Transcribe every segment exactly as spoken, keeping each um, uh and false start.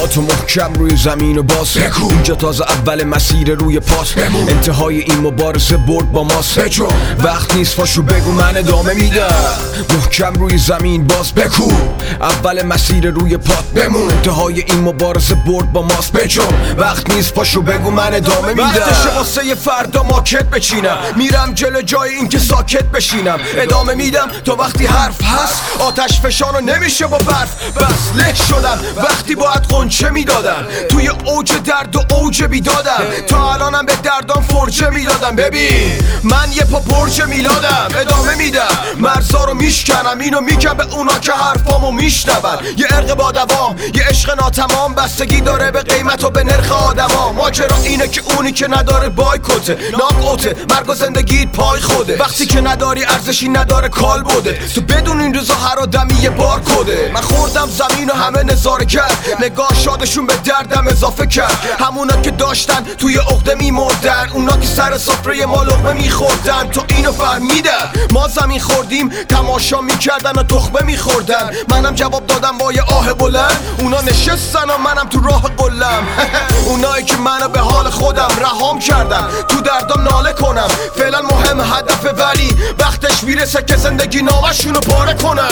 تو محکم روی زمین و باز بکو. اینجا تازه اول مسیر روی پاس بمون. انتهای این مبارزه برد با ماست. بجو وقت نیست پاشو بگو من ادامه میدم. محکم روی زمین باز بکو. اول مسیر روی پات بمون. انتهای این مبارزه برد با ماست. بجو وقت نیست پاشو بگو من ادامه میدم. وقتشه واسه یه فردا ماکت بچینم. میرم جلو جای این که ساکت بشینم. ادامه میدم تا وقتی حرف هست. آتش فشانو نمیشه با برف. بس له شدم وقتی باید قنچه میدادم. توی اوج درد و اوج بیدادم. تا الانم به دردان فرجه میدادم. ببین من یه پا برج میلادم. ادامه میدم مرزا رو میشکنم. اینو میگم به اونا که حرفامو میشنون. یه عرق با دوام یه عشق ناتمام. بستگی داره به قیمت و به نرخ آدما. ماجرا اینه که اونی که نداره بایکوته ناک اوته. مرگ و زندگیت پای خوده. وقتی که نداری ارزشی نداره کال بوده. تو بدون این روزا هر آدمی یه بار کده. من خوردم زمین و همه نظاره کرد. نگاه شادشون به دردم اضافه کرد. همونا که داشتن توی عقده میمردن. اونا که سر سفره ما لقمه میخوردن. تو اینو فهمیدن ما زمین خوردیم تماشا میکردن و تخمه میخوردن. منم جواب دادم با یه آه بلند. اونا نشستن و منم تو راه قلم. اونایی که منو به حال خودم رهام کردن. تو دردم ناله کنم فعلا مهم هدفه. ولی وقتش میرسه که زندگی نامشونو پاره کنم.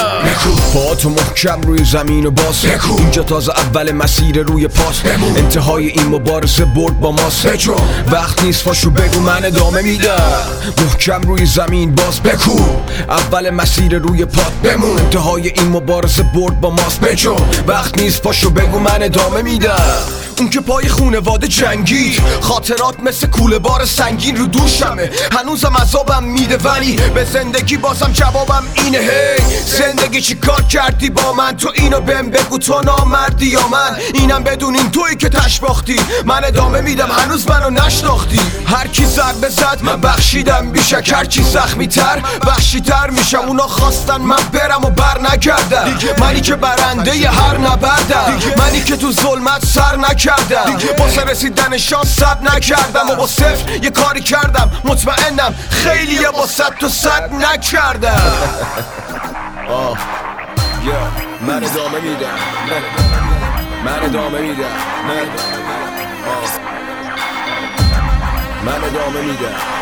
با تو محکم روی زمین و باز بکو. اینجا تازه اول مسیر روی پاس بمون. انتهای این مبارزه برد با ماست. بجو وقت نیست پاشو بگو من ادامه میدم. محکم روی زمین باز بکو. اول مسیر روی پات بمون. انتهای این مبارزه برد با ماست. بجو وقت نیست پاشو بگو من ادامه میدم. اون که پای خونواده جنگید. خاطرات مثل کوله بار سنگین رو دوشمه. هنوزم عذابم میده ولی به زندگی بازم جوابم اینه. هی زندگی چی کار کردی با من؟ تو اینو بهم بگو تو نامردی یا من؟ اینم بدون این تویی که تش باختی. من ادامه میدم هنوز منو نشناختی. هر کی ضربه زد من بخشیدم بیشک. هر کی زخمی تر بخشی تر میشم. اونا خواستن من برم و بر نگردم. منی که برنده ی هر نبردم. منی که تو ظلمت سر نکردم. واسه رسیدن شانس صد نکردم. و با صفر یه کاری کردم. مطمئنم خیلی یه با صد تو صد نکردم. آه من ادامه میدم. من ادامه میدم. من ادامه میدم.